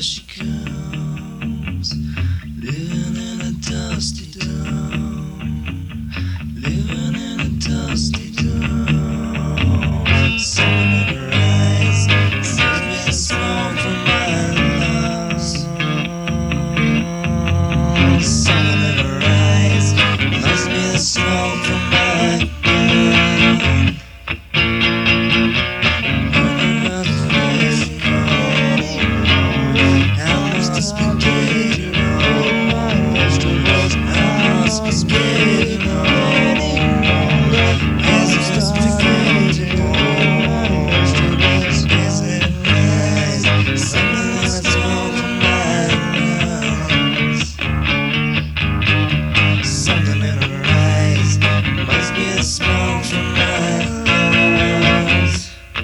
she comes, living in a dusty town, living in a dusty town. Sun in her eyes, sees me the smoke from my lungs. Sun in her eyes, must be the smoke from my smoke from my lungs.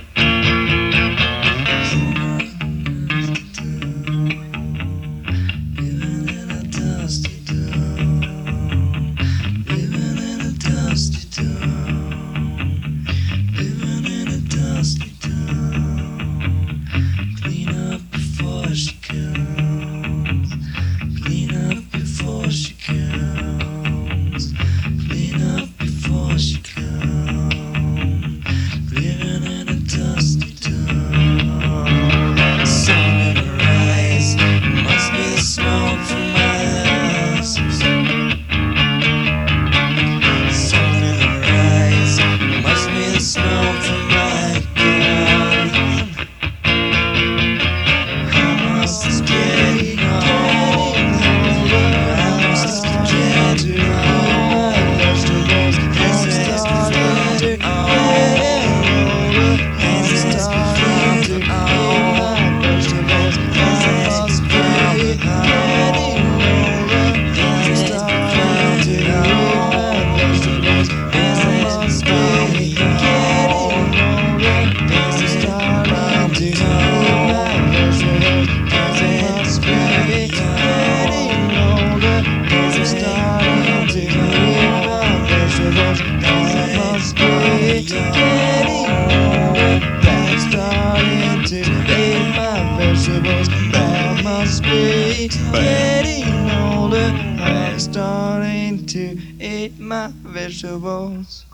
Living in a dusty town, living in a dusty town, living in a dusty town. Clean up before she comes, clean up before she comes, clean up before she comes, living in a dusty town. Sun in her eyes, must be the smoke from my lungs. Sun in her eyes, must be the smoke from my gun. I must get home, I must get home. Getting older, I'm starting to eat my vegetables.